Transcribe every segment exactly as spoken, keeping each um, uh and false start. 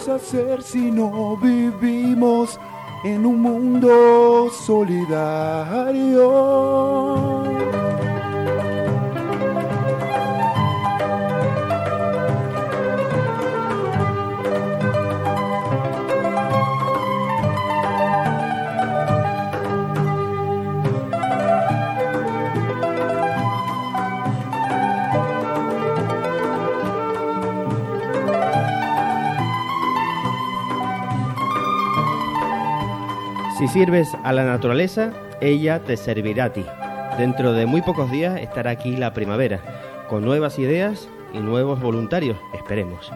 hacer si no vivimos en un mundo solidario? Si sirves a la naturaleza, ella te servirá a ti. Dentro de muy pocos días estará aquí la primavera, con nuevas ideas y nuevos voluntarios, esperemos.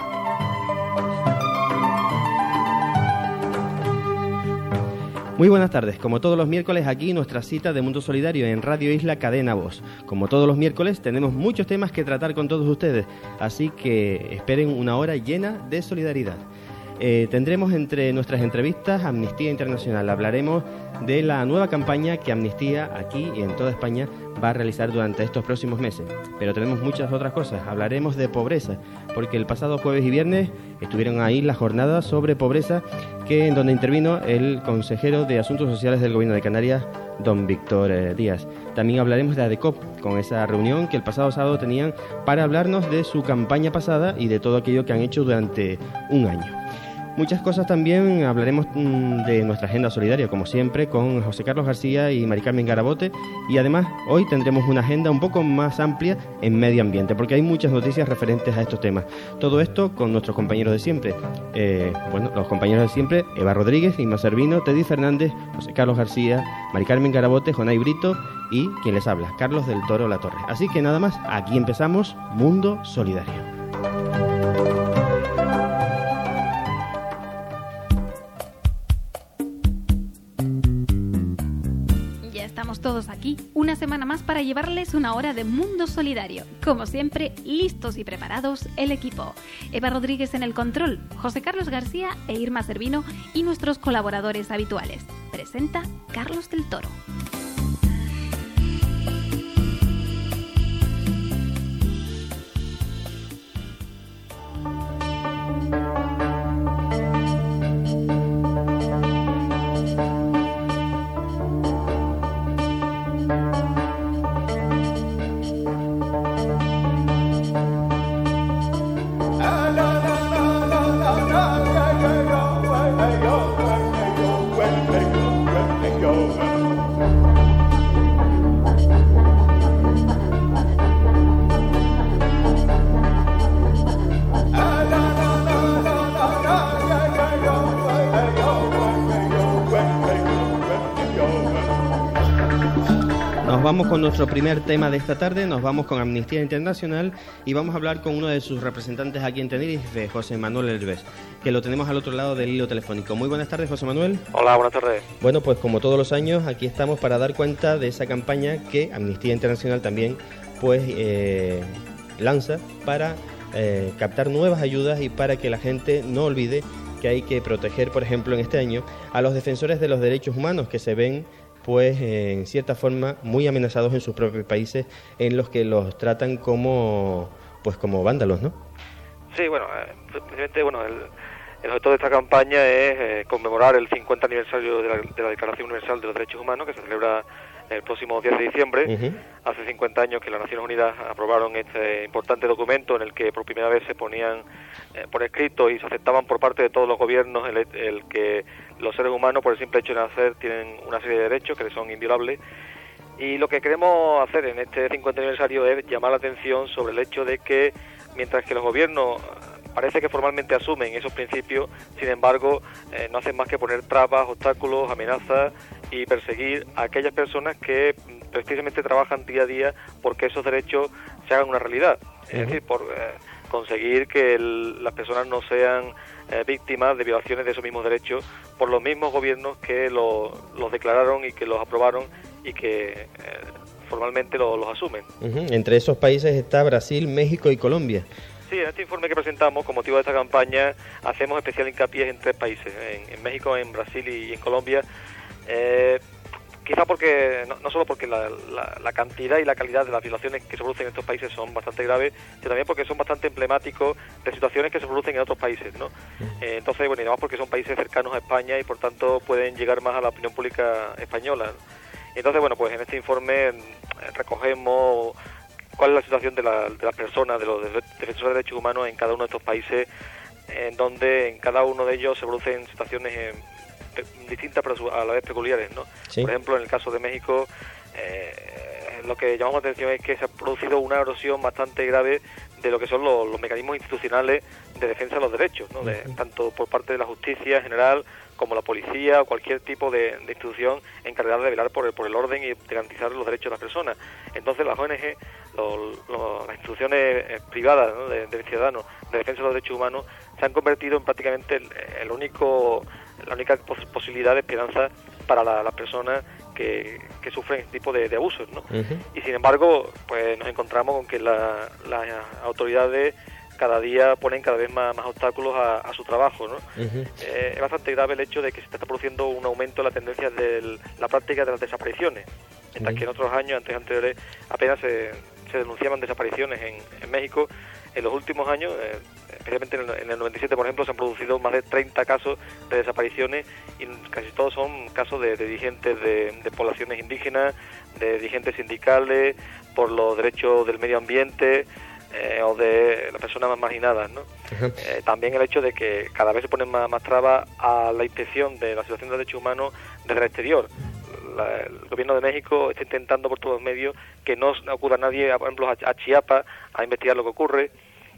Muy buenas tardes, como todos los miércoles aquí nuestra cita de Mundo Solidario en Radio Isla Cadena Voz. Como todos los miércoles tenemos muchos temas que tratar con todos ustedes, así que esperen una hora llena de solidaridad. Eh, tendremos entre nuestras entrevistas Amnistía Internacional. Hablaremos de la nueva campaña que Amnistía aquí y en toda España va a realizar durante estos próximos meses. Pero tenemos muchas otras cosas. Hablaremos de pobreza, porque el pasado jueves y viernes estuvieron ahí las jornadas sobre pobreza, que en donde intervino el consejero de Asuntos Sociales del Gobierno de Canarias, don Víctor eh, Díaz. También hablaremos de ADECOP, con esa reunión que el pasado sábado tenían para hablarnos de su campaña pasada y de todo aquello que han hecho durante un año. Muchas cosas también, hablaremos mmm, de nuestra agenda solidaria, como siempre, con José Carlos García y Mari Carmen Garabote, y además hoy tendremos una agenda un poco más amplia en medio ambiente, porque hay muchas noticias referentes a estos temas. Todo esto con nuestros compañeros de siempre, eh, bueno, los compañeros de siempre, Eva Rodríguez, Inma Servino, Teddy Fernández, José Carlos García, Mari Carmen Garabote, Jonay Brito y quien les habla, Carlos del Toro La Torre. Así que nada más, aquí empezamos Mundo Solidario. Todos aquí, una semana más para llevarles una hora de Mundo Solidario. Como siempre, listos y preparados el equipo. Eva Rodríguez en el control, José Carlos García e Irma Servino y nuestros colaboradores habituales. Presenta Carlos del Toro. Vamos con nuestro primer tema de esta tarde, nos vamos con Amnistía Internacional y vamos a hablar con uno de sus representantes aquí en Tenerife, José Manuel Herbés, que lo tenemos al otro lado del hilo telefónico. Muy buenas tardes, José Manuel. Hola, buenas tardes. Bueno, pues como todos los años, aquí estamos para dar cuenta de esa campaña que Amnistía Internacional también pues eh, lanza para eh, captar nuevas ayudas y para que la gente no olvide que hay que proteger, por ejemplo, en este año, a los defensores de los derechos humanos que se ven pues en cierta forma muy amenazados en sus propios países, en los que los tratan como pues como vándalos, ¿no? Sí, bueno, eh, precisamente bueno, el, el objetivo de esta campaña es eh, conmemorar el cincuenta aniversario de la, de la Declaración Universal de los Derechos Humanos, que se celebra el próximo diez de diciembre. Uh-huh. Hace cincuenta años que las Naciones Unidas aprobaron este importante documento en el que por primera vez se ponían eh, por escrito y se aceptaban por parte de todos los gobiernos el, el que los seres humanos, por el simple hecho de nacer, tienen una serie de derechos que son inviolables. Y lo que queremos hacer en este cincuenta aniversario es llamar la atención sobre el hecho de que, mientras que los gobiernos parece que formalmente asumen esos principios, sin embargo, eh, no hacen más que poner trabas, obstáculos, amenazas y perseguir a aquellas personas que precisamente trabajan día a día porque esos derechos se hagan una realidad. Uh-huh. Es decir, por eh, conseguir que el, las personas no sean eh, víctimas de violaciones de esos mismos derechos por los mismos gobiernos que lo, los declararon y que los aprobaron y que eh, formalmente lo, los asumen. Uh-huh. Entre esos países está Brasil, México y Colombia. Sí, en este informe que presentamos, con motivo de esta campaña, hacemos especial hincapié en tres países, en, en México, en Brasil y, y en Colombia. Eh, quizá porque, no, no solo porque la, la, la cantidad y la calidad de las violaciones que se producen en estos países son bastante graves, sino también porque son bastante emblemáticos de situaciones que se producen en otros países, ¿no? Eh, entonces, bueno, y además porque son países cercanos a España y por tanto pueden llegar más a la opinión pública española. Entonces, bueno, pues en este informe recogemos cuál es la situación de, la, de las personas, de los defensores de derechos humanos en cada uno de estos países, en donde en cada uno de ellos se producen situaciones eh, distintas pero a la vez peculiares, ¿no? Sí. Por ejemplo, en el caso de México, eh, lo que llamamos la atención es que se ha producido una erosión bastante grave de lo que son los, los mecanismos institucionales de defensa de los derechos, ¿no? De, tanto por parte de la justicia en general como la policía o cualquier tipo de, de institución encargada de velar por el, por el orden y de garantizar los derechos de las personas. Entonces las O N G, los, los, las instituciones privadas, ¿no? de, de ciudadanos de defensa de los derechos humanos se han convertido en prácticamente el, el único la única pos posibilidad de esperanza para la, las personas que, que sufren este tipo de, de abusos, ¿no? Uh-huh. Y sin embargo, pues nos encontramos con que la, las autoridades cada día ponen cada vez más, más obstáculos a, a su trabajo, ¿no? Uh-huh. eh, es bastante grave el hecho de que se está produciendo un aumento en la tendencia de la práctica de las desapariciones, mientras uh-huh. que en otros años, antes anteriores, apenas se, se denunciaban desapariciones en, en México. En los últimos años, eh, especialmente en el, en el noventa y siete, por ejemplo, se han producido más de treinta casos de desapariciones y casi todos son casos de, de dirigentes de, de poblaciones indígenas, de dirigentes sindicales, por los derechos del medio ambiente eh, o de las personas más marginadas, ¿no? Uh-huh. eh, también el hecho de que cada vez se ponen más, más trabas a la inspección de la situación de derechos humanos desde el exterior. La, el gobierno de México está intentando por todos los medios que no acuda nadie, por ejemplo, a, a Chiapas a investigar lo que ocurre.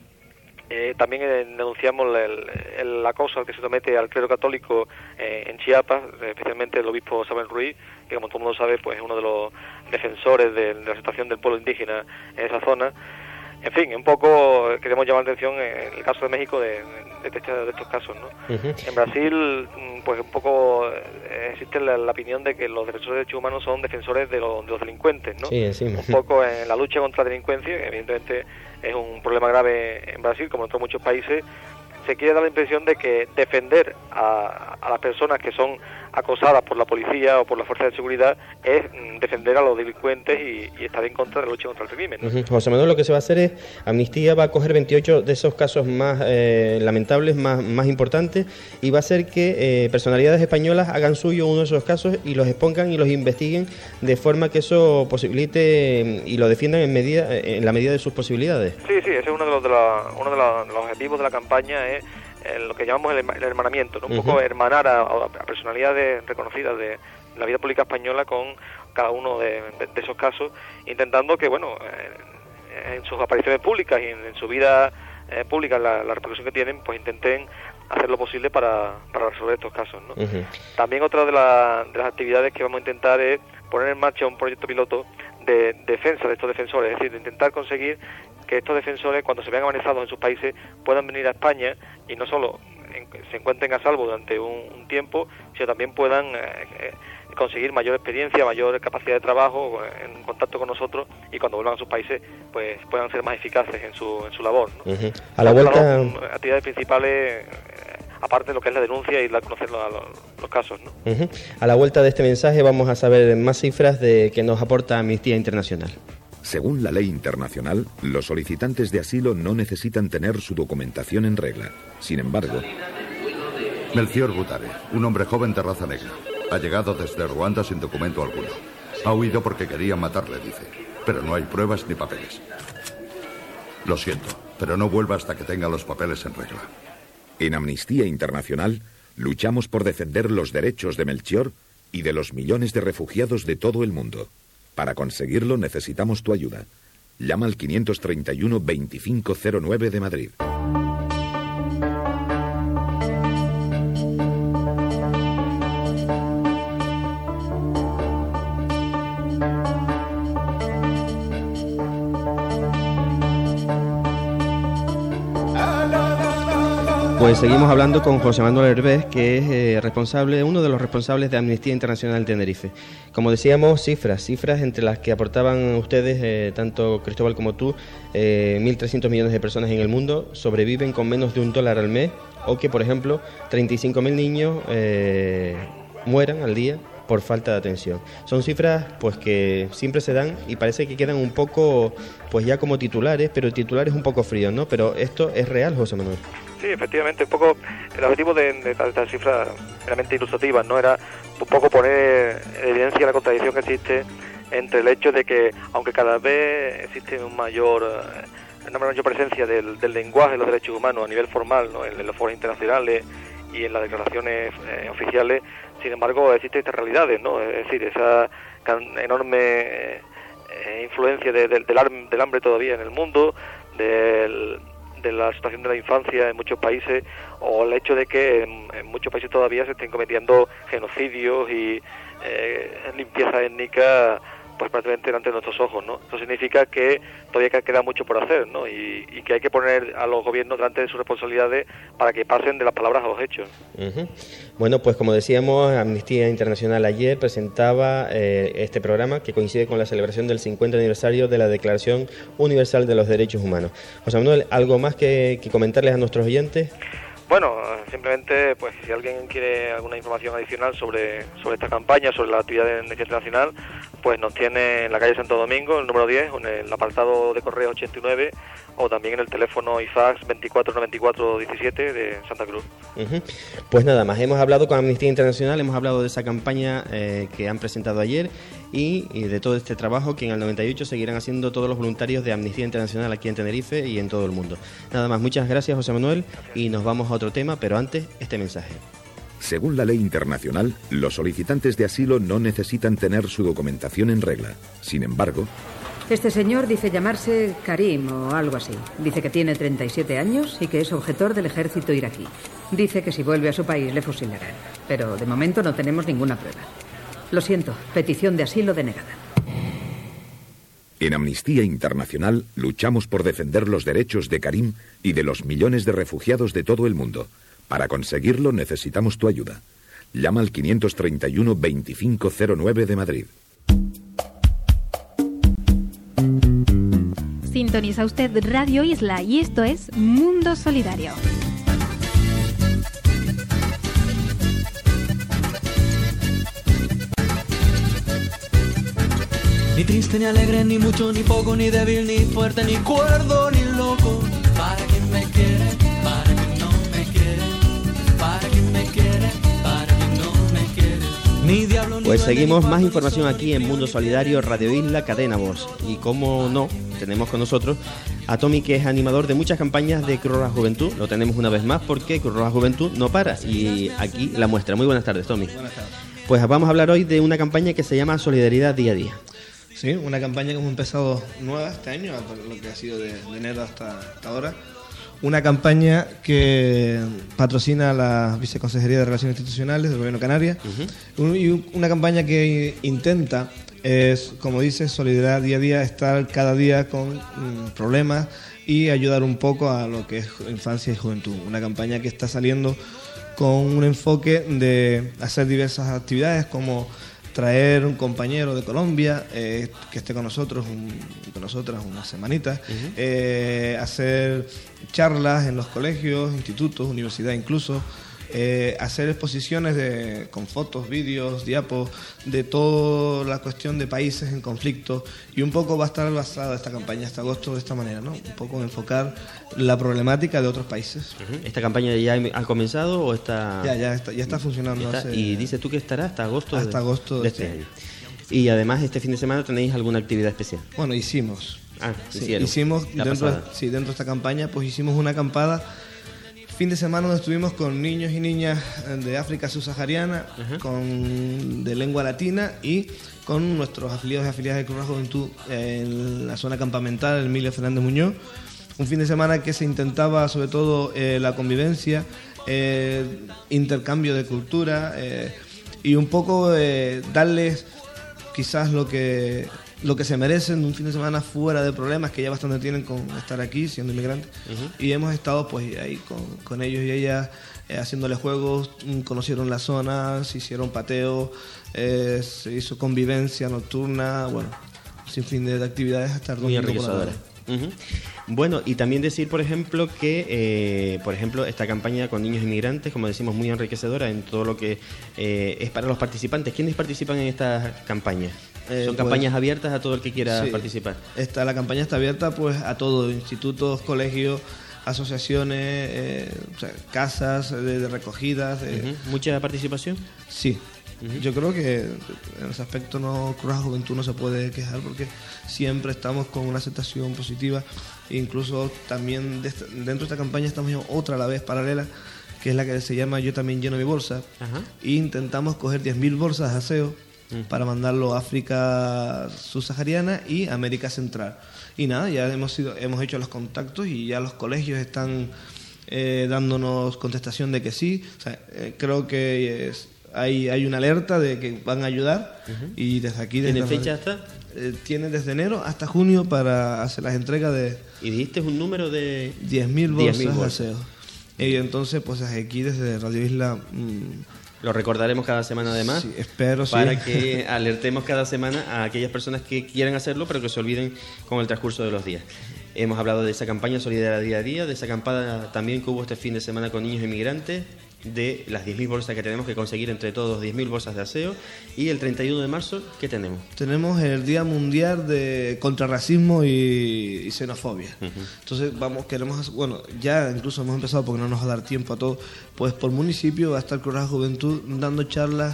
Eh, también eh, denunciamos el, el acoso al que se somete al clero católico eh, en Chiapas, especialmente el obispo Samuel Ruiz, que como todo el mundo sabe, pues es uno de los defensores de, de la situación del pueblo indígena en esa zona. En fin, un poco queremos llamar la atención en el caso de México de, de, de, de estos casos, ¿no? Uh-huh. En Brasil, pues un poco eh, existe la, la opinión de que los defensores de derechos humanos son defensores de, lo, de los delincuentes, ¿no? Sí, sí. Un poco en la lucha contra la delincuencia, que evidentemente es un problema grave en Brasil, como en otros muchos países, se quiere dar la impresión de que defender a, a las personas que son acosadas por la policía o por las fuerzas de seguridad es defender a los delincuentes y, y estar en contra de la lucha contra el crimen, ¿no? Uh-huh. José Manuel, lo que se va a hacer es, Amnistía va a coger veintiocho de esos casos más eh, lamentables, más, más importantes, y va a hacer que eh, personalidades españolas hagan suyo uno de esos casos y los expongan y los investiguen de forma que eso posibilite y lo defiendan en medida en la medida de sus posibilidades. Sí, sí, ese es uno de los, de la, uno de, la, de los objetivos de la campaña, es eh, lo que llamamos el, el hermanamiento, ¿no? Un uh-huh. poco hermanar a, a personalidades reconocidas de la vida pública española con cada uno de, de, de esos casos, intentando que, bueno, eh, en sus apariciones públicas y en, en su vida eh, pública, la, la repercusión que tienen, pues intenten hacer lo posible para, para resolver estos casos, ¿no? Uh-huh. También otra de, la, de las actividades que vamos a intentar es poner en marcha un proyecto piloto de defensa de estos defensores, es decir, de intentar conseguir que estos defensores, cuando se vean amenazados en sus países, puedan venir a España y no solo en, se encuentren a salvo durante un, un tiempo, sino también puedan eh, eh, conseguir mayor experiencia, mayor capacidad de trabajo en contacto con nosotros y cuando vuelvan a sus países pues puedan ser más eficaces en su en su labor, ¿no? Uh-huh. A la vuelta, las actividades principales, eh, aparte de lo que es la denuncia y la conocer los, los, los casos, ¿no? Uh-huh. A la vuelta de este mensaje vamos a saber más cifras de que nos aporta Amnistía Internacional. Según la ley internacional, los solicitantes de asilo no necesitan tener su documentación en regla. Sin embargo, Melcior Butare, un hombre joven de raza negra, ha llegado desde Ruanda sin documento alguno. Ha huido porque querían matarle, dice, pero no hay pruebas ni papeles. Lo siento, pero no vuelva hasta que tenga los papeles en regla. En Amnistía Internacional luchamos por defender los derechos de Melchior y de los millones de refugiados de todo el mundo. Para conseguirlo necesitamos tu ayuda. Llama al quinientos treinta y uno veinticinco cero nueve de Madrid. Pues seguimos hablando con José Manuel Herbés, que es eh, responsable, uno de los responsables de Amnistía Internacional Tenerife. Como decíamos, cifras, cifras entre las que aportaban ustedes, eh, tanto Cristóbal como tú, eh, mil trescientos millones de personas en el mundo sobreviven con menos de un dólar al mes, o que, por ejemplo, treinta y cinco mil niños eh, mueran al día por falta de atención. Son cifras pues que siempre se dan y parece que quedan un poco pues ya como titulares, pero titulares un poco fríos, ¿no? Pero esto es real, José Manuel. Sí, efectivamente, un poco el objetivo de, de estas cifras realmente ilustrativas, ¿no? Era un poco poner en evidencia la contradicción que existe entre el hecho de que, aunque cada vez existe un mayor, una mayor presencia del, del lenguaje de los derechos humanos a nivel formal, ¿no? En, en los foros internacionales y en las declaraciones eh, oficiales, sin embargo existen estas realidades, ¿no? Es decir, esa enorme eh, influencia de, de, del, arm, del hambre todavía en el mundo, del, de la situación de la infancia en muchos países, o el hecho de que en, en muchos países todavía se estén cometiendo genocidios y eh, limpieza étnica, pues prácticamente delante de nuestros ojos, ¿no? Eso significa que todavía queda mucho por hacer, ¿no? Y, y que hay que poner a los gobiernos delante de sus responsabilidades para que pasen de las palabras a los hechos. Uh-huh. Bueno, pues como decíamos, Amnistía Internacional ayer presentaba eh, este programa que coincide con la celebración del cincuenta aniversario de la Declaración Universal de los Derechos Humanos. José Manuel, ¿algo más que, que comentarles a nuestros oyentes? Bueno, simplemente, pues si alguien quiere alguna información adicional sobre sobre esta campaña, sobre la actividad de Amnistía Internacional, pues nos tiene en la calle Santo Domingo, el número diez, en el apartado de correo ochenta y nueve, o también en el teléfono I fax veinticuatro noventa y cuatro diecisiete de Santa Cruz. Uh-huh. Pues nada más, hemos hablado con Amnistía Internacional, hemos hablado de esa campaña eh, que han presentado ayer y, y de todo este trabajo que en el noventa y ocho seguirán haciendo todos los voluntarios de Amnistía Internacional aquí en Tenerife y en todo el mundo. Nada más, muchas gracias, José Manuel, y nos vamos a otro tema, pero antes, este mensaje. Según la ley internacional, los solicitantes de asilo no necesitan tener su documentación en regla. Sin embargo... Este señor dice llamarse Karim o algo así. Dice que tiene treinta y siete años y que es objetor del ejército iraquí. Dice que si vuelve a su país le fusilarán. Pero de momento no tenemos ninguna prueba. Lo siento, petición de asilo denegada. En Amnistía Internacional luchamos por defender los derechos de Karim y de los millones de refugiados de todo el mundo. Para conseguirlo necesitamos tu ayuda. Llama al quinientos treinta y uno veinticinco cero nueve de Madrid. Sintoniza usted Radio Isla y esto es Mundo Solidario. Ni triste, ni alegre, ni mucho, ni poco, ni débil, ni fuerte, ni cuerdo, ni loco. Para quien me quiere, para quien no me quiere, para quien me quiere, para quien no me quiere. Ni diablo, ni pues duende, seguimos ni más fuerte, información aquí en Mundo Solidario, Radio Isla, Cadena Voz. Y como no, tenemos con nosotros a Tommy, que es animador de muchas campañas de Cruz Roja Juventud. Lo tenemos una vez más porque Cruz Roja Juventud no para. Y aquí la muestra. Muy buenas tardes, Tommy. Buenas tardes. Pues vamos a hablar hoy de una campaña que se llama Solidaridad Día a Día. Sí, una campaña que hemos empezado nueva este año, lo que ha sido de, de enero hasta, hasta ahora. Una campaña que patrocina la Viceconsejería de Relaciones Institucionales del Gobierno de Canarias. Uh-huh. Y una campaña que intenta, es, como dice, solidaridad día a día, estar cada día con mm, problemas y ayudar un poco a lo que es infancia y juventud. Una campaña que está saliendo con un enfoque de hacer diversas actividades como traer un compañero de Colombia eh, que esté con nosotros, un, con nosotras unas semanitas, uh-huh. eh, hacer charlas en los colegios, institutos, universidades incluso, eh, hacer exposiciones de, con fotos, vídeos, diapos, de toda la cuestión de países en conflicto, y un poco va a estar basada esta campaña hasta agosto de esta manera, ¿no? Un poco enfocar la problemática de otros países. Uh-huh. ¿Esta campaña ya ha comenzado o está...? Ya, ya está, ya está funcionando. Está, hace... Y dices tú que estará hasta agosto, hasta de, agosto de este año. Y además este fin de semana tenéis alguna actividad especial. Bueno, hicimos. Ah, sí, hicimos dentro de, sí, dentro de esta campaña, pues hicimos una acampada fin de semana donde estuvimos con niños y niñas de África subsahariana, uh-huh. con de lengua latina y con nuestros afiliados y afiliadas de Cruz Roja Juventud en la zona campamental Emilio Fernández Muñoz. Un fin de semana que se intentaba sobre todo eh, la convivencia, eh, intercambio de cultura eh, y un poco eh, darles quizás lo que lo que se merecen, un fin de semana fuera de problemas que ya bastante tienen con estar aquí siendo inmigrantes. Uh-huh. Y hemos estado pues ahí con, con ellos y ellas eh, haciéndoles juegos, conocieron la zona, se hicieron pateos, eh, se hizo convivencia nocturna, bueno, sin fin de, de actividades hasta el muy enriquecedora. Uh-huh. Bueno, y también decir, por ejemplo, que eh, por ejemplo esta campaña con niños inmigrantes, como decimos, muy enriquecedora en todo lo que eh, es para los participantes. ¿Quiénes participan en esta campaña? Eh, ¿Son pues, campañas abiertas a todo el que quiera sí, participar? Esta, la campaña está abierta pues a todos, institutos, colegios, asociaciones, eh, o sea, casas de, de recogidas. De... Uh-huh. ¿Mucha participación? Sí. Uh-huh. Yo creo que en ese aspecto no, Cruz Roja Juventud no se puede quejar porque siempre estamos con una aceptación positiva. Incluso también de esta, dentro de esta campaña estamos en otra a la vez paralela, que es la que se llama Yo también lleno mi bolsa. Uh-huh. E intentamos coger diez mil bolsas de aseo uh-huh. para mandarlo a África subsahariana y América Central. Y nada, ya hemos, sido, hemos hecho los contactos y ya los colegios están eh, dándonos contestación de que sí. O sea, eh, creo que es, hay, hay una alerta de que van a ayudar. Uh-huh. Y desde aquí... Desde ¿Tiene fecha hasta...? Eh, tiene desde enero hasta junio para hacer las entregas de... ¿Y dijiste un número de...? diez mil bolsas de aseo. Y entonces, pues aquí desde Radio Isla... Mmm, lo recordaremos cada semana además. Sí, espero, para sí. que alertemos cada semana a aquellas personas que quieran hacerlo, pero que se olviden con el transcurso de los días. Hemos hablado de esa campaña Solidaria Día a Día, de esa campaña también que hubo este fin de semana con niños inmigrantes, de las diez mil bolsas que tenemos que conseguir entre todos, diez mil bolsas de aseo, y el treinta y uno de marzo, ¿qué tenemos? Tenemos el Día Mundial de contra Racismo y, y Xenofobia. Uh-huh. Entonces, vamos, queremos, bueno, ya incluso hemos empezado porque no nos va a dar tiempo a todo, pues por municipio va a estar Cruz Roja Juventud dando charlas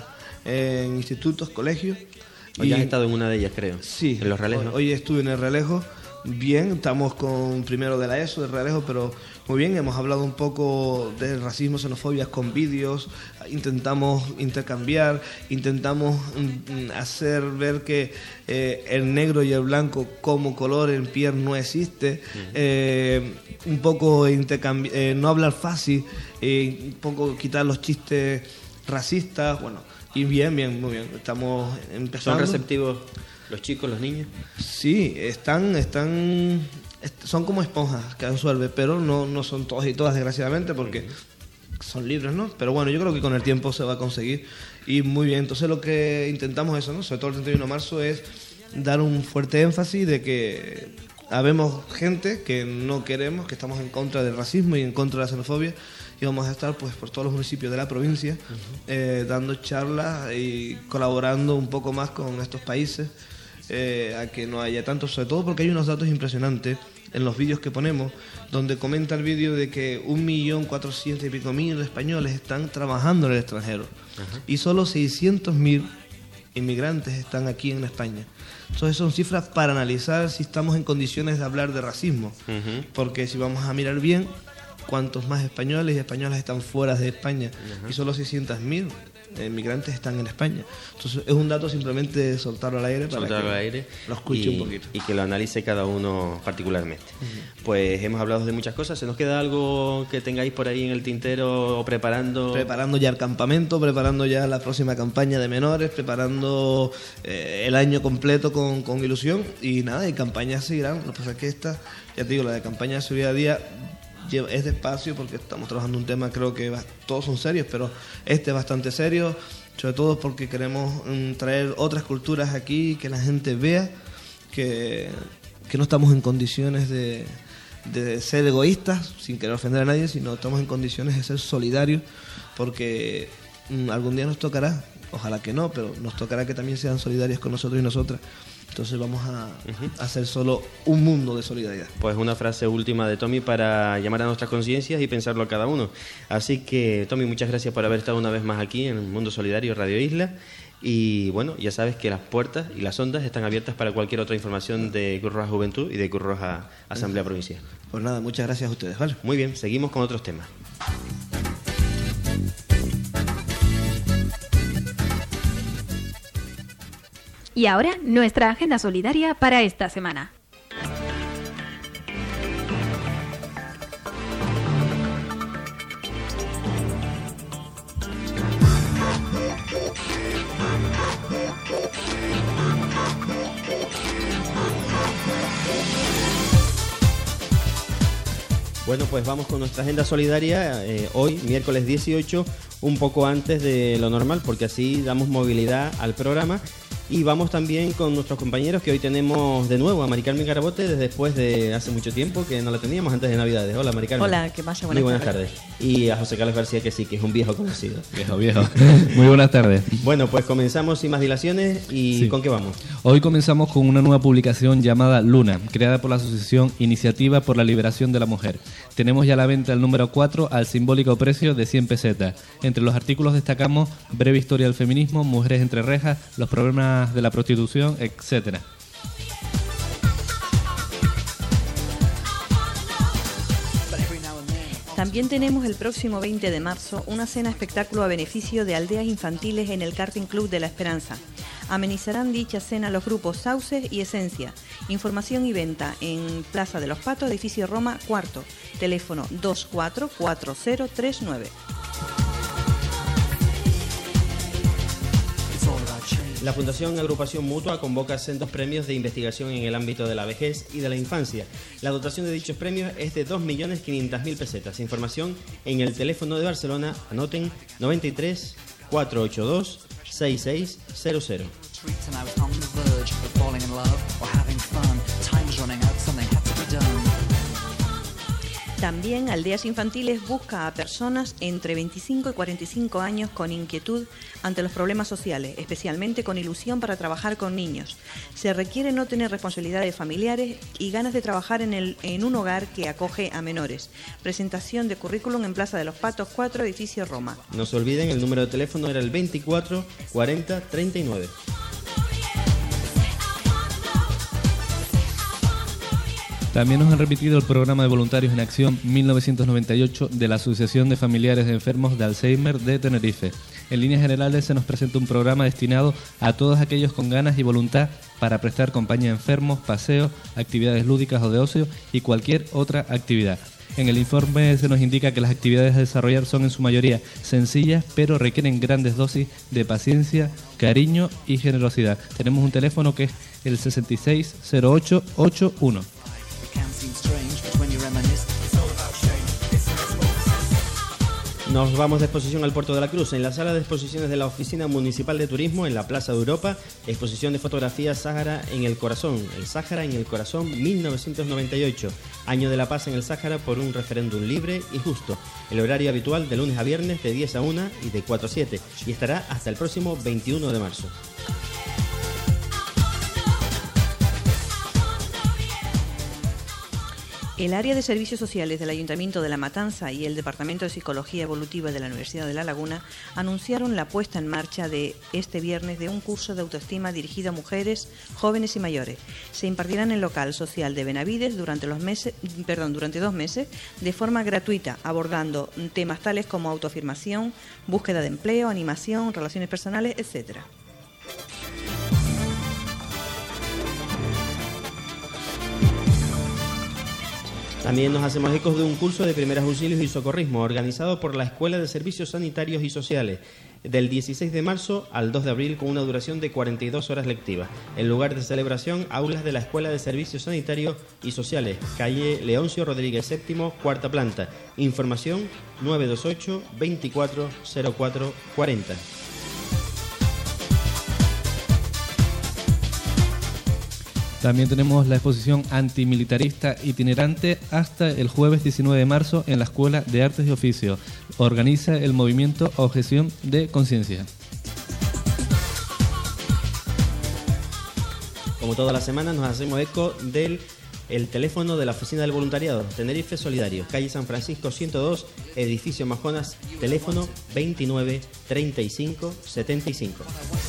en institutos, colegios. Hoy ya has estado en una de ellas, creo. Sí. En los Realejos. Hoy, hoy estuve en el Realejo. Bien, estamos con primero de la ESO, del Realejo, pero muy bien, hemos hablado un poco de racismo, xenofobia con vídeos, intentamos intercambiar, intentamos mm, hacer ver que eh, el negro y el blanco como color en piel no existe, uh-huh. eh, un poco intercambi- eh, no hablar fácil, eh, un poco quitar los chistes racistas, bueno, y bien, bien, muy bien, estamos empezando. ¿Son receptivos los chicos, los niños? Sí, están, están, est- son como esponjas que absorben, pero no, no son todos y todas, desgraciadamente, porque son libres, ¿no? Pero bueno, yo creo que con el tiempo se va a conseguir y muy bien. Entonces lo que intentamos eso, ¿no? Sobre todo el treinta y uno de marzo es dar un fuerte énfasis de que habemos gente que no queremos, que estamos en contra del racismo y en contra de la xenofobia, y vamos a estar pues por todos los municipios de la provincia uh-huh. eh, dando charlas y colaborando un poco más con estos países. Eh, a que no haya tanto, sobre todo porque hay unos datos impresionantes en los vídeos que ponemos, donde comenta el vídeo de que un millón cuatrocientos y pico mil españoles están trabajando en el extranjero. Ajá. Y solo seiscientos mil inmigrantes están aquí en España. Entonces son cifras para analizar si estamos en condiciones de hablar de racismo, uh-huh. porque si vamos a mirar bien cuántos más españoles y españolas están fuera de España, uh-huh. y solo seiscientos mil inmigrantes están en España. Entonces es un dato simplemente soltarlo al aire para soltarlo que al aire lo escuche y, un poquito. Y que lo analice cada uno particularmente. Uh-huh. Pues hemos hablado de muchas cosas. ¿Se nos queda algo que tengáis por ahí en el tintero o preparando? Preparando ya el campamento, preparando ya la próxima campaña de menores, preparando eh, el año completo con, con ilusión. Y nada, y campañas seguirán. Lo que pasa es que esta, ya te digo, la de campaña de seguridad a día es despacio porque estamos trabajando un tema, creo que va, todos son serios, pero este es bastante serio, sobre todo porque queremos um, traer otras culturas aquí, que la gente vea que, que no estamos en condiciones de, de ser egoístas, sin querer ofender a nadie, sino estamos en condiciones de ser solidarios, porque um, algún día nos tocará, ojalá que no, pero nos tocará que también sean solidarios con nosotros y nosotras. Entonces vamos a uh-huh. hacer solo un mundo de solidaridad. Pues una frase última de Tommy para llamar a nuestras conciencias y pensarlo a cada uno. Así que, Tommy, muchas gracias por haber estado una vez más aquí en el Mundo Solidario Radio Isla. Y bueno, ya sabes que las puertas y las ondas están abiertas para cualquier otra información de Cruz Roja Juventud y de Cruz Roja Asamblea uh-huh. Provincial. Pues nada, muchas gracias a ustedes, ¿vale? Muy bien, seguimos con otros temas. Y ahora, nuestra agenda solidaria para esta semana. Bueno, pues vamos con nuestra agenda solidaria. Eh, hoy, miércoles dieciocho, un poco antes de lo normal, porque así damos movilidad al programa. Y vamos también con nuestros compañeros, que hoy tenemos de nuevo a Mari Carmen Carabote, desde después de hace mucho tiempo que no la teníamos, antes de Navidades. Hola, Mari Carmen. Hola, ¿qué pasa? Buenas, Muy buenas tardes. tardes. Y a José Carlos García, que sí, que es un viejo conocido. Viejo, viejo. Muy buenas tardes. Bueno, pues comenzamos sin más dilaciones. ¿Y Sí. con qué vamos? Hoy comenzamos con una nueva publicación llamada Luna, creada por la Asociación Iniciativa por la Liberación de la Mujer. Tenemos ya a la venta el número cuatro al simbólico precio de cien pesetas. Entre los artículos destacamos breve historia del feminismo, mujeres entre rejas, los problemas de la prostitución, etcétera. También tenemos el próximo veinte de marzo una cena espectáculo a beneficio de aldeas infantiles en el Karting Club de la Esperanza. Amenizarán dicha cena los grupos Sauces y Esencia. Información y venta en Plaza de los Patos, edificio Roma, cuarto. Teléfono dos cuatro cuatro cero tres nueve. La Fundación Agrupación Mutua convoca sendos premios de investigación en el ámbito de la vejez y de la infancia. La dotación de dichos premios es de dos millones quinientas mil pesetas. Información en el teléfono de Barcelona, anoten noventa y tres cuatrocientos ochenta y dos sesenta y seis cero cero. También Aldeas Infantiles busca a personas entre veinticinco y cuarenta y cinco años con inquietud ante los problemas sociales, especialmente con ilusión para trabajar con niños. Se requiere no tener responsabilidades familiares y ganas de trabajar en, el, en un hogar que acoge a menores. Presentación de currículum en Plaza de los Patos cuatro, edificio Roma. No se olviden, el número de teléfono era el veinticuatro cuarenta treinta y nueve. También nos han repetido el programa de Voluntarios en Acción mil novecientos noventa y ocho de la Asociación de Familiares de Enfermos de Alzheimer de Tenerife. En líneas generales se nos presenta un programa destinado a todos aquellos con ganas y voluntad para prestar compañía a enfermos, paseos, actividades lúdicas o de ocio y cualquier otra actividad. En el informe se nos indica que las actividades a desarrollar son en su mayoría sencillas, pero requieren grandes dosis de paciencia, cariño y generosidad. Tenemos un teléfono que es el sesenta y seis cero ocho ochenta y uno. Nos vamos de exposición al Puerto de la Cruz, en la sala de exposiciones de la Oficina Municipal de Turismo, en la Plaza de Europa, exposición de fotografía Sáhara en el Corazón, el Sáhara en el Corazón mil novecientos noventa y ocho, año de la paz en el Sáhara por un referéndum libre y justo. El horario habitual de lunes a viernes de diez a una y de cuatro a siete, y estará hasta el próximo veintiuno de marzo. El área de servicios sociales del Ayuntamiento de La Matanza y el Departamento de Psicología Evolutiva de la Universidad de La Laguna anunciaron la puesta en marcha de este viernes de un curso de autoestima dirigido a mujeres, jóvenes y mayores. Se impartirá en el local social de Benavides durante los meses, perdón, durante dos meses de forma gratuita, abordando temas tales como autoafirmación, búsqueda de empleo, animación, relaciones personales, etcétera. También nos hacemos ecos de un curso de primeros auxilios y socorrismo organizado por la Escuela de Servicios Sanitarios y Sociales del dieciséis de marzo al dos de abril con una duración de cuarenta y dos horas lectivas. El lugar de celebración, aulas de la Escuela de Servicios Sanitarios y Sociales, calle Leoncio Rodríguez séptimo, cuarta planta. Información nueve dos ocho, veinticuatro cero cuatro cuarenta. También tenemos la exposición antimilitarista itinerante hasta el jueves diecinueve de marzo en la Escuela de Artes y Oficios. Organiza el movimiento Objeción de Conciencia. Como toda la semana nos hacemos eco del el teléfono de la Oficina del Voluntariado, Tenerife Solidario, calle San Francisco ciento dos, edificio Majonas, teléfono veintinueve treinta y cinco setenta y cinco.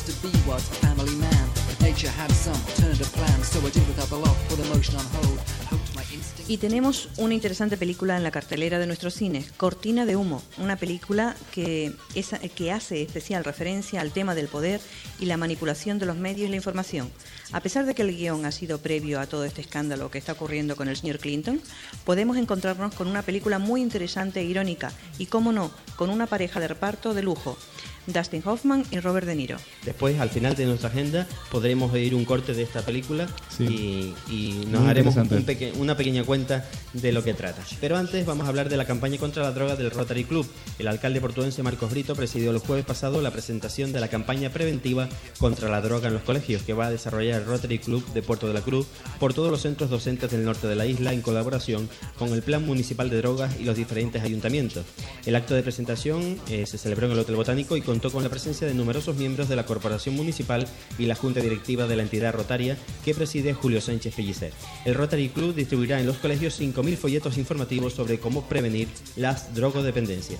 Y tenemos una interesante película en la cartelera de nuestros cines, Cortina de Humo, una película que, es, que hace especial referencia al tema del poder y la manipulación de los medios y la información. A pesar de que el guión ha sido previo a todo este escándalo que está ocurriendo con el señor Clinton, podemos encontrarnos con una película muy interesante e irónica y, cómo no, con una pareja de reparto de lujo. Dustin Hoffman y Robert De Niro. Después, al final de nuestra agenda, podremos oír un corte de esta película Sí. y, y nos Muy haremos un interesante. peque- una pequeña cuenta de lo que trata. Pero antes vamos a hablar de la campaña contra la droga del Rotary Club. El alcalde portuense Marcos Brito presidió el jueves pasado la presentación de la campaña preventiva contra la droga en los colegios que va a desarrollar el Rotary Club de Puerto de la Cruz por todos los centros docentes del norte de la isla en colaboración con el Plan Municipal de Drogas y los diferentes ayuntamientos. El acto de presentación eh, se celebró en el Hotel Botánico y contó con la presencia de numerosos miembros de la Corporación Municipal y la Junta Directiva de la entidad rotaria que preside Julio Sánchez Pellicer. El Rotary Club distribuirá en los colegios cinco mil folletos informativos sobre cómo prevenir las drogodependencias.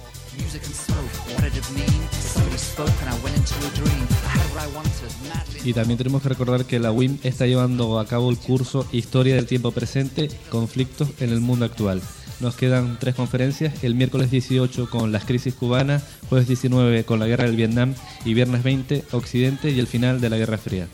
Y también tenemos que recordar que la U I M está llevando a cabo el curso Historia del tiempo presente, conflictos en el mundo actual. Nos quedan tres conferencias, el miércoles dieciocho con las crisis cubanas, jueves diecinueve con la guerra del Vietnam y viernes veinte Occidente y el final de la Guerra Fría.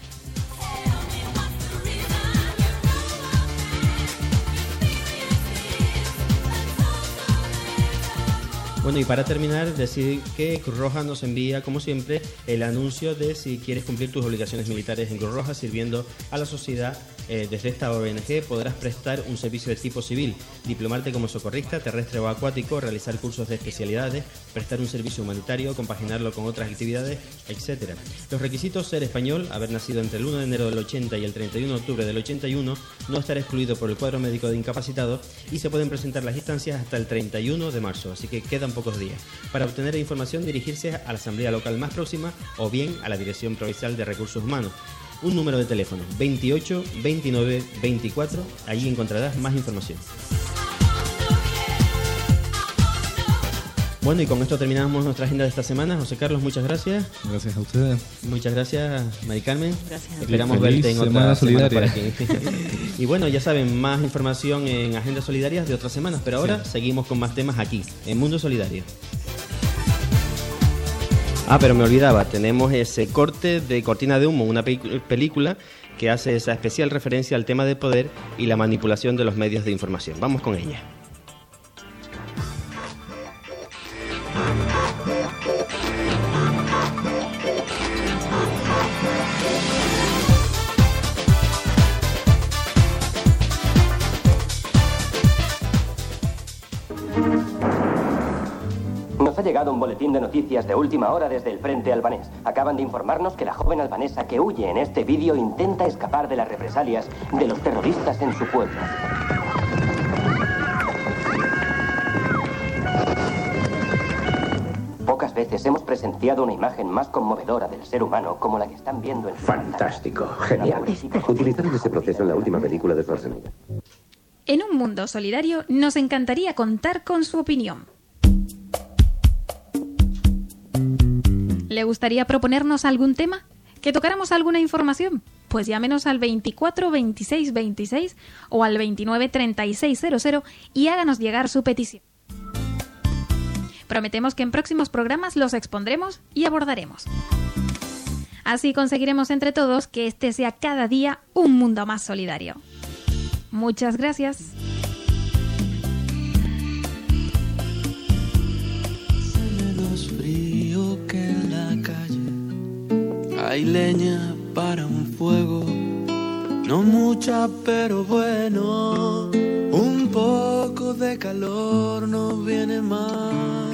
Bueno, y para terminar, decir que Cruz Roja nos envía, como siempre, el anuncio de si quieres cumplir tus obligaciones militares en Cruz Roja sirviendo a la sociedad. Eh, desde esta O N G podrás prestar un servicio de tipo civil, diplomarte como socorrista terrestre o acuático, realizar cursos de especialidades, prestar un servicio humanitario, compaginarlo con otras actividades, etcétera. Los requisitos: ser español, haber nacido entre el uno de enero del ochenta y el treinta y uno de octubre del ochenta y uno, no estar excluido por el cuadro médico de incapacitado y se pueden presentar las instancias hasta el treinta y uno de marzo, así que quedan pocos días. Para obtener información, dirigirse a la asamblea local más próxima o bien a la Dirección Provincial de Recursos Humanos. Un número de teléfono, veintiocho veintinueve veinticuatro, allí encontrarás más información. Bueno, y con esto terminamos nuestra agenda de esta semana. José Carlos, muchas gracias. Gracias a ustedes. Muchas gracias, Mari Carmen. Gracias. Esperamos Feliz verte en Semana otra semana por Solidaria. aquí. Y bueno, ya saben, más información en Agendas Solidarias de otras semanas, pero ahora sí, seguimos con más temas aquí, en Mundo Solidario. Ah, pero me olvidaba, tenemos ese corte de Cortina de Humo, una pe- película que hace esa especial referencia al tema del poder y la manipulación de los medios de información. Vamos con ella. Nos ha llegado un boletín de noticias de última hora desde el frente albanés. Acaban de informarnos que la joven albanesa que huye en este vídeo intenta escapar de las represalias de los terroristas en su pueblo. Pocas veces hemos presenciado una imagen más conmovedora del ser humano como la que están viendo en su Fantástico, genial. Utilizaron ese proceso en la última película de Schwarzenegger. En un mundo solidario nos encantaría contar con su opinión. ¿Le gustaría proponernos algún tema? ¿Que tocáramos alguna información? Pues llámenos al veinticuatro veintiséis veintiséis o al veintinueve treinta y seis cero cero y háganos llegar su petición. Prometemos que en próximos programas los expondremos y abordaremos. Así conseguiremos entre todos que este sea cada día un mundo más solidario. Muchas gracias. Menos frío que en la calle. Hay leña para un fuego. No mucha, pero bueno. Un poco de calor no viene mal.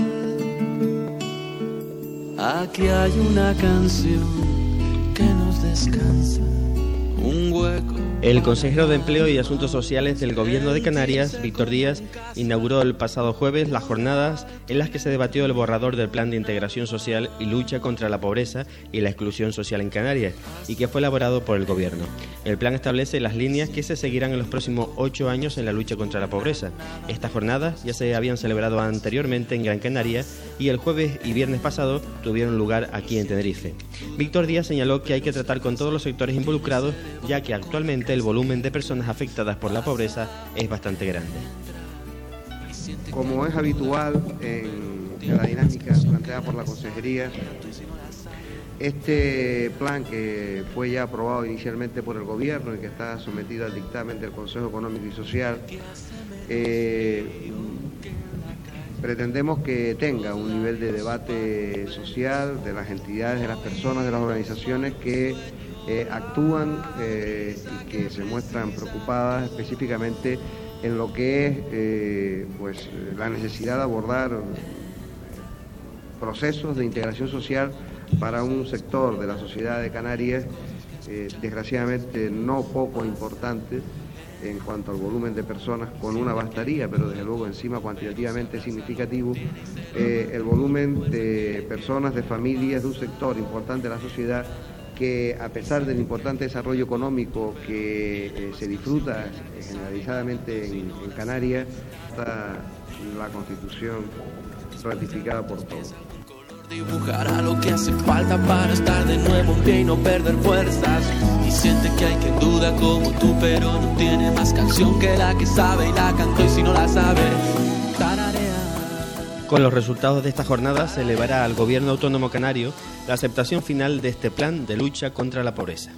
Aquí hay una canción que nos descansa. Un hueco. El consejero de Empleo y Asuntos Sociales del Gobierno de Canarias, Víctor Díaz, inauguró el pasado jueves las jornadas en las que se debatió el borrador del Plan de Integración Social y Lucha contra la Pobreza y la Exclusión Social en Canarias, y que fue elaborado por el Gobierno. El plan establece las líneas que se seguirán en los próximos ocho años en la lucha contra la pobreza. Estas jornadas ya se habían celebrado anteriormente en Gran Canaria y el jueves y viernes pasado tuvieron lugar aquí en Tenerife. Víctor Díaz señaló que hay que tratar con todos los sectores involucrados, ya que actualmente el volumen de personas afectadas por la pobreza es bastante grande. Como es habitual en, en la dinámica planteada por la Consejería, este plan que fue ya aprobado inicialmente por el Gobierno y que está sometido al dictamen del Consejo Económico y Social, eh, pretendemos que tenga un nivel de debate social de las entidades, de las personas, de las organizaciones que eh, actúan eh, y que se muestran preocupadas específicamente en lo que es eh, pues, la necesidad de abordar procesos de integración social para un sector de la sociedad de Canarias, eh, desgraciadamente no poco importante en cuanto al volumen de personas, con una bastaría, pero desde luego encima cuantitativamente significativo, eh, el volumen de personas, de familias, de un sector importante de la sociedad que, a pesar del importante desarrollo económico que eh, se disfruta generalizadamente en, en Canarias, está la Constitución ratificada por todos. Dibujará lo que hace falta para estar de nuevo en pie y no perder fuerzas. Y siente que hay quien duda como tú, pero no tiene más canción que la que sabe y la cantó, y si no la sabe, tararea. Con los resultados de esta jornada se elevará al Gobierno Autónomo Canario la aceptación final de este plan de lucha contra la pobreza.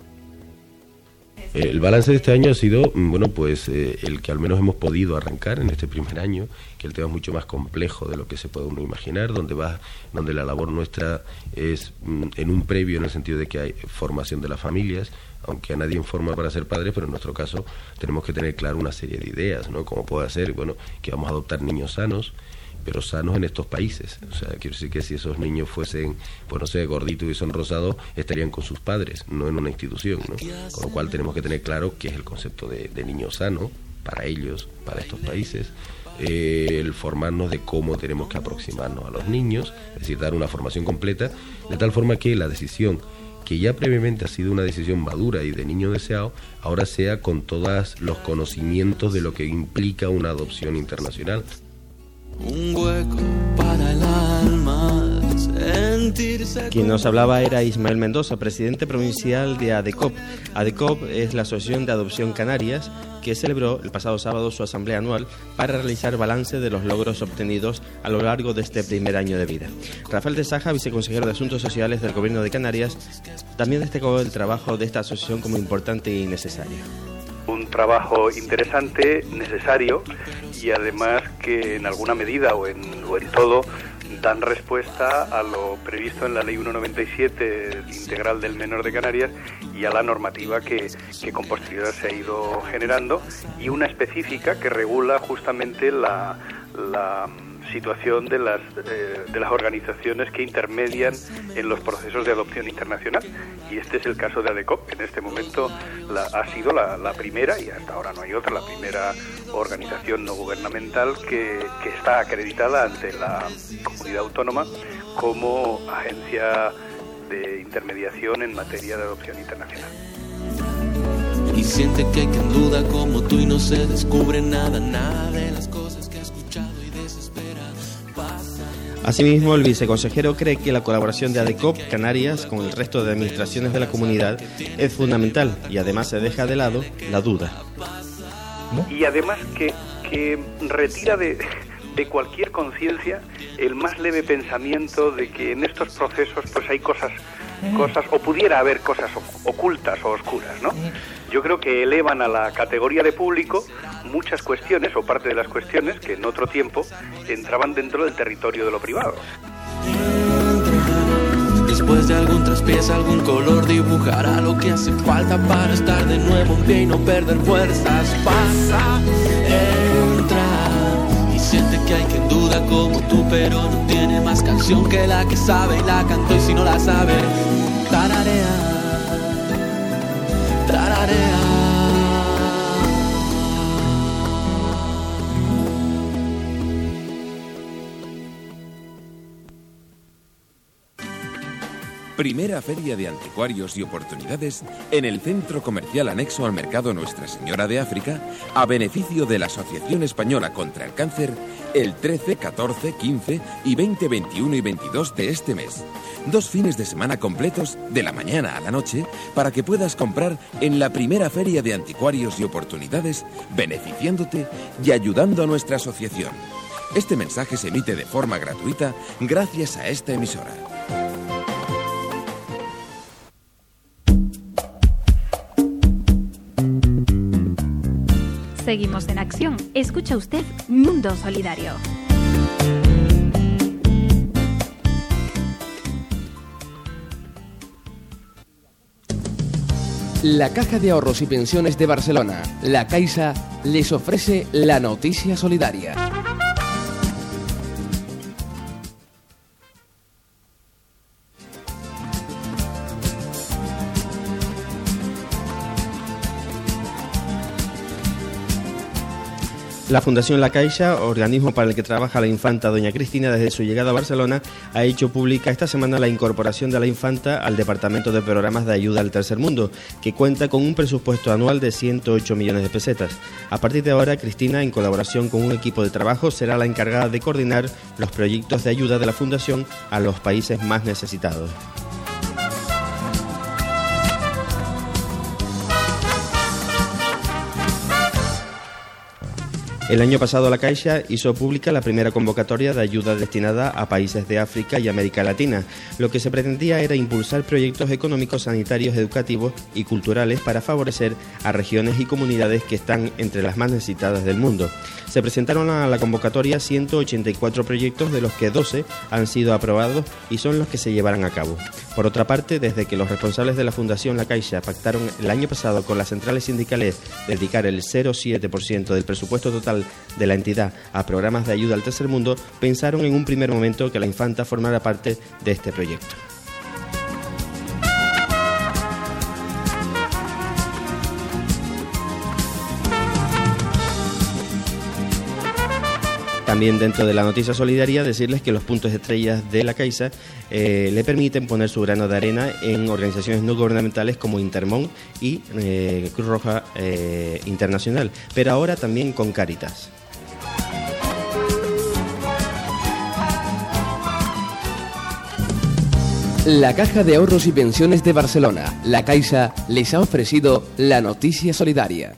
El balance de este año ha sido, bueno, pues eh, el que al menos hemos podido arrancar en este primer año, que el tema es mucho más complejo de lo que se puede uno imaginar, donde va, donde la labor nuestra es mm, en un previo, en el sentido de que hay formación de las familias, aunque a nadie informa para ser padres, pero en nuestro caso tenemos que tener claro una serie de ideas, ¿no? Como puede ser, bueno, que vamos a adoptar niños sanos, pero sanos en estos países. O sea, quiero decir que si esos niños fuesen, pues no sé, gorditos y sonrosados, estarían con sus padres, no en una institución, ¿no? Con lo cual tenemos que tener claro qué es el concepto de, de niño sano para ellos, para estos países, eh, el formarnos de cómo tenemos que aproximarnos a los niños, es decir, dar una formación completa, de tal forma que la decisión, que ya previamente ha sido una decisión madura y de niño deseado, ahora sea con todos los conocimientos de lo que implica una adopción internacional. Un hueco para el alma, sentirse... Quien nos hablaba era Ismael Mendoza, presidente provincial de ADECOP. ADECOP es la Asociación de Adopción Canarias, que celebró el pasado sábado su asamblea anual para realizar balance de los logros obtenidos a lo largo de este primer año de vida. Rafael de Saja, viceconsejero de Asuntos Sociales del Gobierno de Canarias, también destacó el trabajo de esta asociación como importante y necesario. Un trabajo interesante, necesario, y además que en alguna medida o en, o en todo dan respuesta a lo previsto en la Ley ciento noventa y siete integral del menor de Canarias y a la normativa que, que con posterioridad se ha ido generando, y una específica que regula justamente la, la situación de las, eh, de las organizaciones que intermedian en los procesos de adopción internacional, y este es el caso de ADECOP. En este momento la, ha sido la, la primera, y hasta ahora no hay otra, la primera organización no gubernamental que, que está acreditada ante la comunidad autónoma como agencia de intermediación en materia de adopción internacional. Y siente que hay quien duda como tú y no se descubre nada, nada de las cosas que ha escuchado y desespera. Asimismo, el viceconsejero cree que la colaboración de ADECOP Canarias con el resto de administraciones de la comunidad es fundamental, y además se deja de lado la duda. Y además que, que retira de, de cualquier conciencia el más leve pensamiento de que en estos procesos pues hay cosas, cosas o pudiera haber cosas ocultas o oscuras, ¿no? Yo creo que elevan a la categoría de público muchas cuestiones, o parte de las cuestiones, que en otro tiempo entraban dentro del territorio de lo privado. Después de algún traspiés, algún color dibujará lo que hace falta para estar de nuevo en pie y no perder fuerzas. Pasa, entra y siente que hay quien duda como tú, pero no tiene más canción que la que sabe y la cantó, y si no la sabe, tararea. Tararea. Primera Feria de Anticuarios y Oportunidades en el Centro Comercial anexo al Mercado Nuestra Señora de África, a beneficio de la Asociación Española contra el Cáncer, el trece, catorce, quince y veinte, veintiuno y veintidós de este mes. Dos fines de semana completos, de la mañana a la noche, para que puedas comprar en la Primera Feria de Anticuarios y Oportunidades, beneficiándote y ayudando a nuestra asociación. Este mensaje se emite de forma gratuita gracias a esta emisora. Seguimos en acción. Escucha usted Mundo Solidario. La Caja de Ahorros y Pensiones de Barcelona, la Caixa, les ofrece la noticia solidaria. La Fundación La Caixa, organismo para el que trabaja la infanta doña Cristina desde su llegada a Barcelona, ha hecho pública esta semana la incorporación de la infanta al Departamento de Programas de Ayuda al Tercer Mundo, que cuenta con un presupuesto anual de ciento ocho millones de pesetas. A partir de ahora, Cristina, en colaboración con un equipo de trabajo, será la encargada de coordinar los proyectos de ayuda de la Fundación a los países más necesitados. El año pasado la Caixa hizo pública la primera convocatoria de ayuda destinada a países de África y América Latina. Lo que se pretendía era impulsar proyectos económicos, sanitarios, educativos y culturales para favorecer a regiones y comunidades que están entre las más necesitadas del mundo. Se presentaron a la convocatoria ciento ochenta y cuatro proyectos, de los que doce han sido aprobados y son los que se llevarán a cabo. Por otra parte, desde que los responsables de la Fundación La Caixa pactaron el año pasado con las centrales sindicales dedicar el cero coma siete por ciento del presupuesto total de la entidad a programas de ayuda al tercer mundo, pensaron en un primer momento que la infanta formara parte de este proyecto. También dentro de la noticia solidaria, decirles que los puntos estrellas de la Caixa eh, le permiten poner su grano de arena en organizaciones no gubernamentales como Intermón y eh, Cruz Roja eh, Internacional, pero ahora también con Cáritas. La Caja de Ahorros y Pensiones de Barcelona, la Caixa, les ha ofrecido la noticia solidaria.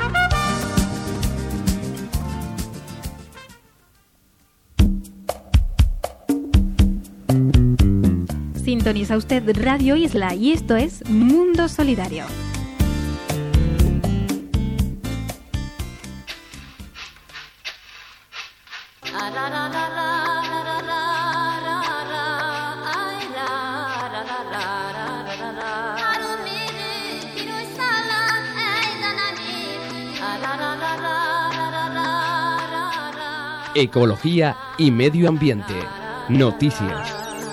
Sintoniza usted Radio Isla y esto es Mundo Solidario. Ecología y medio ambiente. Noticias.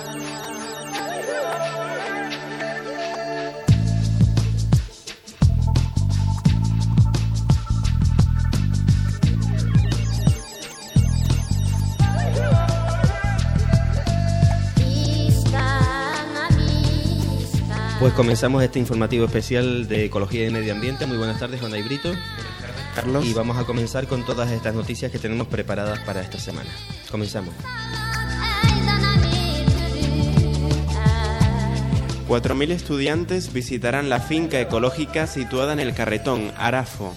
Pues comenzamos este informativo especial de Ecología y Medio Ambiente. Muy buenas tardes, Juan Aibrito. Buenas tardes, Carlos. Y vamos a comenzar con todas estas noticias que tenemos preparadas para esta semana. Comenzamos. cuatro mil estudiantes visitarán la finca ecológica situada en el Carretón, Arafo.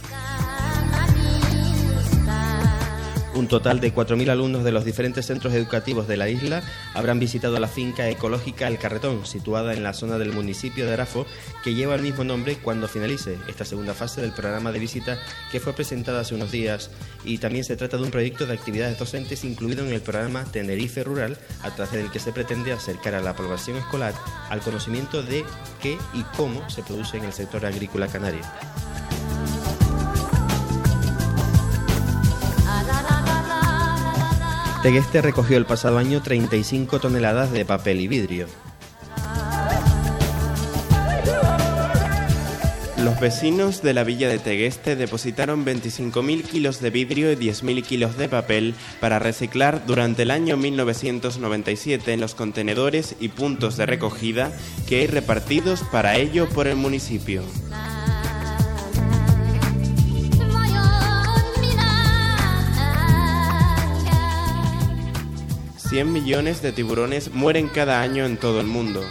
Un total de cuatro mil alumnos de los diferentes centros educativos de la isla habrán visitado la finca ecológica El Carretón, situada en la zona del municipio de Arafo, que lleva el mismo nombre cuando finalice esta segunda fase del programa de visita que fue presentada hace unos días. Y también se trata de un proyecto de actividades docentes incluido en el programa Tenerife Rural, a través del que se pretende acercar a la población escolar al conocimiento de qué y cómo se produce en el sector agrícola canario. Tegueste recogió el pasado año treinta y cinco toneladas de papel y vidrio. Los vecinos de la villa de Tegueste depositaron veinticinco mil kilos de vidrio y diez mil kilos de papel para reciclar durante el año mil novecientos noventa y siete en los contenedores y puntos de recogida que hay repartidos para ello por el municipio. cien millones de tiburones mueren cada año en todo el mundo.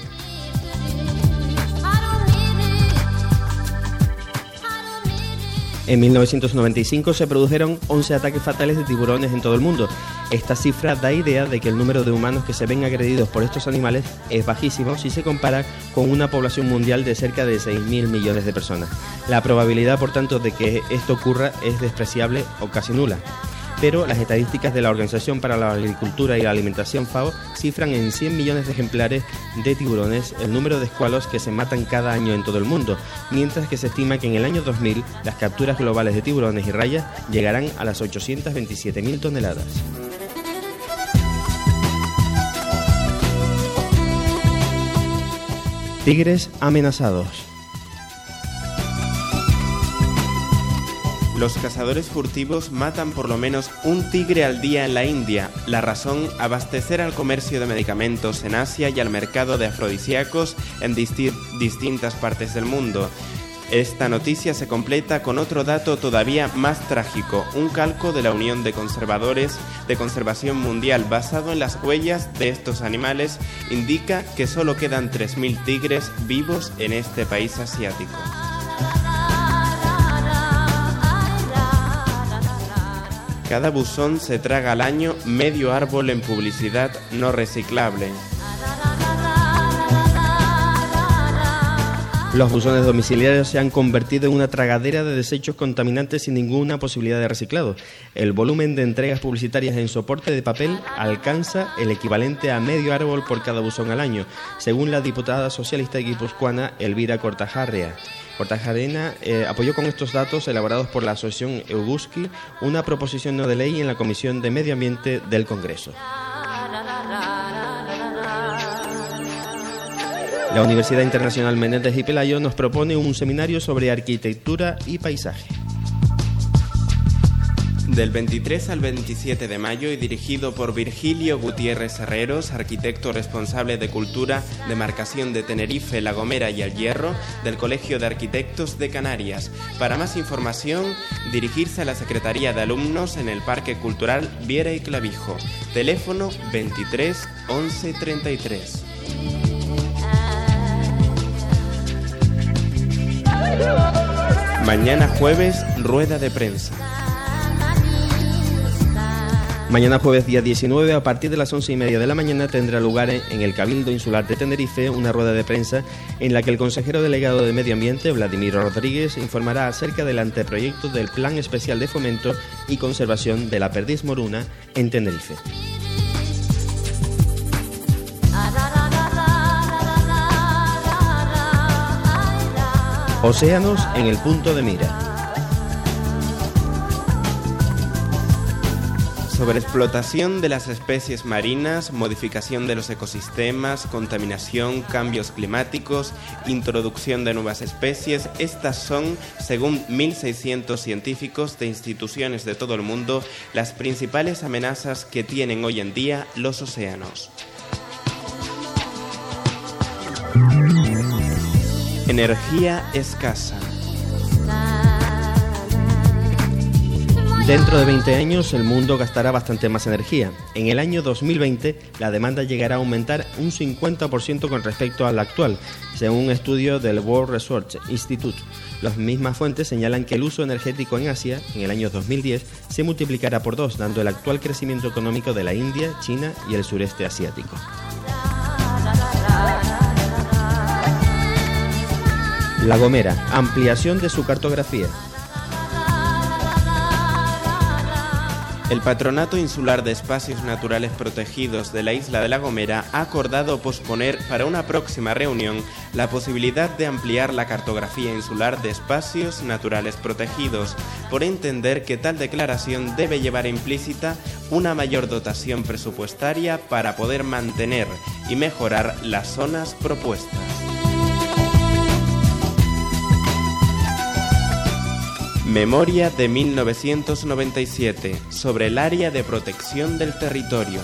En mil novecientos noventa y cinco se produjeron once ataques fatales de tiburones en todo el mundo. Esta cifra da idea de que el número de humanos que se ven agredidos por estos animales es bajísimo si se compara con una población mundial de cerca de seis mil millones de personas. La probabilidad, por tanto, de que esto ocurra es despreciable o casi nula. pero las estadísticas de la Organización para la Agricultura y la Alimentación FAO cifran en cien millones de ejemplares de tiburones el número de escualos que se matan cada año en todo el mundo, mientras que se estima que en el año dos mil las capturas globales de tiburones y rayas llegarán a las ochocientas veintisiete mil toneladas. Tigres amenazados. Los cazadores furtivos matan por lo menos un tigre al día en la India. La razón, abastecer al comercio de medicamentos en Asia y al mercado de afrodisíacos en disti- distintas partes del mundo. Esta noticia se completa con otro dato todavía más trágico, un calco de la Unión de Conservadores de Conservación Mundial basado en las huellas de estos animales indica que solo quedan tres mil tigres vivos en este país asiático. Cada buzón se traga al año medio árbol en publicidad no reciclable. Los buzones domiciliarios se han convertido en una tragadera de desechos contaminantes sin ninguna posibilidad de reciclado. El volumen de entregas publicitarias en soporte de papel alcanza el equivalente a medio árbol por cada buzón al año, según la diputada socialista guipuzcoana Elvira Kortajarena. Kortajarena eh, apoyó con estos datos elaborados por la asociación Eguski una proposición no de ley en la Comisión de Medio Ambiente del Congreso. La Universidad Internacional Menéndez y Pelayo nos propone un seminario sobre arquitectura y paisaje. Del veintitrés al veintisiete de mayo y dirigido por Virgilio Gutiérrez Herreros, arquitecto responsable de Cultura, Demarcación de Tenerife, La Gomera y El Hierro, del Colegio de Arquitectos de Canarias. Para más información, dirigirse a la Secretaría de Alumnos en el Parque Cultural Viera y Clavijo. Teléfono veintitrés once treinta y tres. Mañana jueves, rueda de prensa. Mañana jueves día diecinueve, a partir de las once y media de la mañana, tendrá lugar en el Cabildo Insular de Tenerife una rueda de prensa en la que el consejero delegado de Medio Ambiente, Vladimir Rodríguez, informará acerca del anteproyecto del Plan Especial de Fomento y Conservación de la Perdiz moruna en Tenerife. Océanos en el punto de mira. Sobre explotación de las especies marinas, modificación de los ecosistemas, contaminación, cambios climáticos, introducción de nuevas especies, estas son, según mil seiscientos científicos de instituciones de todo el mundo, las principales amenazas que tienen hoy en día los océanos. Energía escasa. Dentro de veinte años el mundo gastará bastante más energía. En el año dos mil veinte la demanda llegará a aumentar un cincuenta por ciento con respecto a la actual, según un estudio del World Resource Institute. Las mismas fuentes señalan que el uso energético en Asia, en el año dos mil diez, se multiplicará por dos, dando el actual crecimiento económico de la India, China y el sureste asiático. La Gomera, ampliación de su cartografía. El Patronato Insular de Espacios Naturales Protegidos de la isla de La Gomera ha acordado posponer para una próxima reunión la posibilidad de ampliar la cartografía insular de espacios naturales protegidos, por entender que tal declaración debe llevar implícita una mayor dotación presupuestaria para poder mantener y mejorar las zonas propuestas. Memoria de mil novecientos noventa y siete, sobre el área de protección del territorio.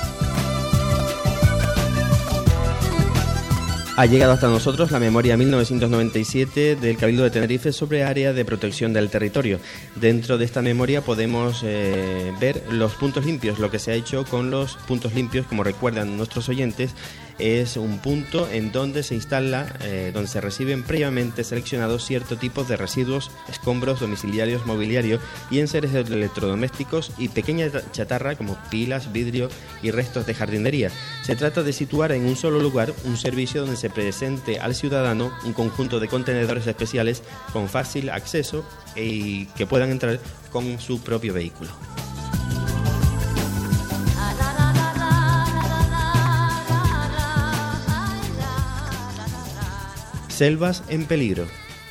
Ha llegado hasta nosotros la memoria mil novecientos noventa y siete del Cabildo de Tenerife sobre área de protección del territorio. Dentro de esta memoria podemos eh, ver los puntos limpios, lo que se ha hecho con los puntos limpios, como recuerdan nuestros oyentes, es un punto en donde se instala, eh, donde se reciben previamente seleccionados ciertos tipos de residuos, escombros domiciliarios, mobiliario y enseres electrodomésticos y pequeña chatarra como pilas, vidrio y restos de jardinería. Se trata de situar en un solo lugar un servicio donde se presente al ciudadano un conjunto de contenedores especiales con fácil acceso y que puedan entrar con su propio vehículo. Selvas en peligro.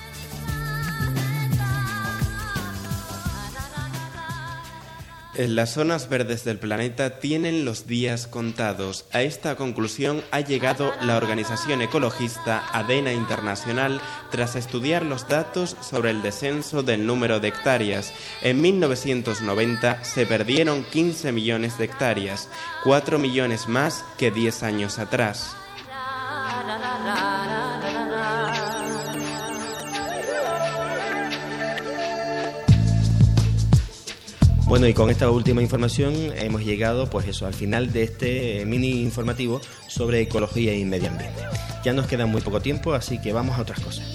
En las zonas verdes del planeta tienen los días contados. A esta conclusión ha llegado la organización ecologista ADENA Internacional tras estudiar los datos sobre el descenso del número de hectáreas. En mil novecientos noventa se perdieron quince millones de hectáreas, cuatro millones más que diez años atrás. Bueno, y con esta última información hemos llegado, pues eso, al final de este mini informativo sobre ecología y medio ambiente. Ya nos queda muy poco tiempo, así que vamos a otras cosas.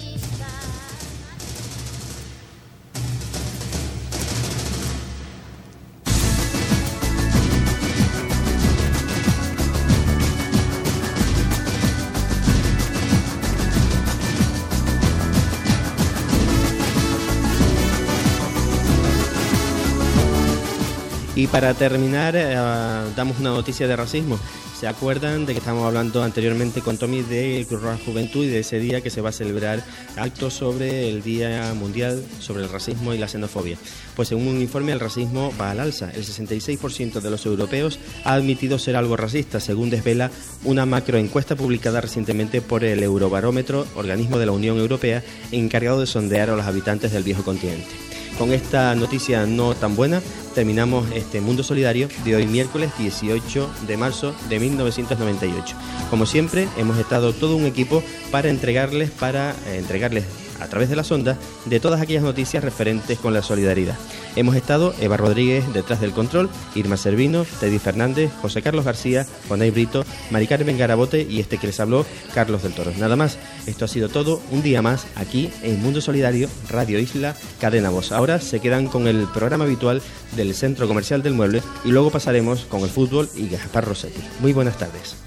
Y para terminar, eh, damos una noticia de racismo. ¿Se acuerdan de que estábamos hablando anteriormente con Tommy de Cruz Roja Juventud y de ese día que se va a celebrar actos sobre el Día Mundial sobre el Racismo y la Xenofobia? Pues según un informe, el racismo va al alza. El sesenta y seis por ciento de los europeos ha admitido ser algo racista, según desvela una macroencuesta publicada recientemente por el Eurobarómetro, organismo de la Unión Europea, encargado de sondear a los habitantes del viejo continente. Con esta noticia no tan buena, terminamos este Mundo Solidario de hoy miércoles dieciocho de marzo de mil novecientos noventa y ocho. Como siempre, hemos estado todo un equipo para entregarles, para eh, entregarles a través de las ondas de todas aquellas noticias referentes con la solidaridad. Hemos estado Eva Rodríguez detrás del control, Irma Servino, Teddy Fernández, José Carlos García, Juanay Brito, Mari Carmen Garabote y este que les habló, Carlos del Toro. Nada más, esto ha sido todo un día más aquí en Mundo Solidario, Radio Isla, Cadena Voz. Ahora se quedan con el programa habitual del Centro Comercial del Mueble y luego pasaremos con el fútbol y Gaspar Rossetti. Muy buenas tardes.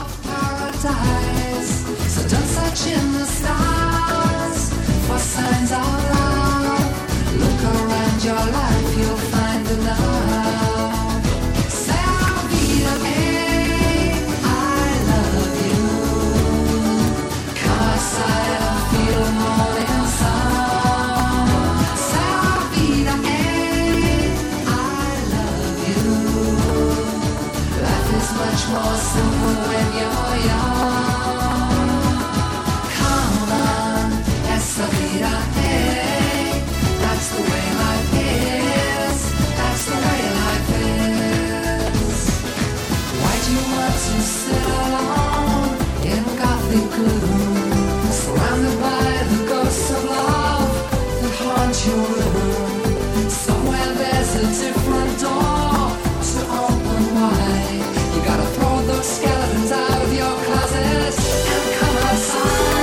Signs of love. Look around your life, you'll find enough. Say I'll be okay, I love you. Come outside and feel the morning sun. Say I'll be okay, I love you. Life is much more simple when you're young. Hey, that's the way life is, that's the way life is. Why do you want to sit alone in gothic gloom, surrounded by the ghosts of love that haunt your room? Somewhere there's a different door to open wide. You gotta throw those skeletons out of your closet and come outside.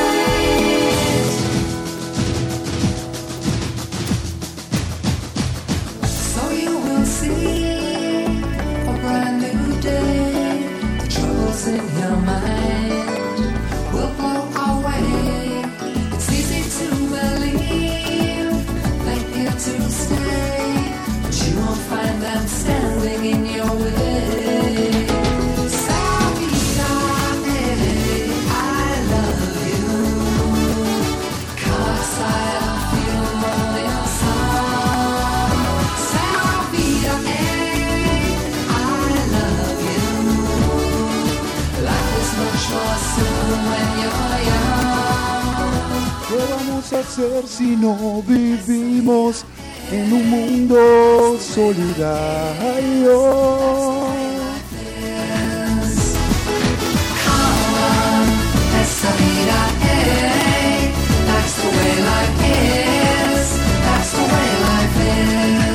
In your mind will blow away. It's easy to believe they're here to stay, but you won't find them standing in your way. Sabida, hey, I love you. Come outside and feel the morning sun. Sabida, hey, I love you. Life is much more simple when you're young. ¿Qué vamos a hacer si no vivimos en un mundo solidario? Come on, esa vida, hey, that's the way life is, that's the way life is.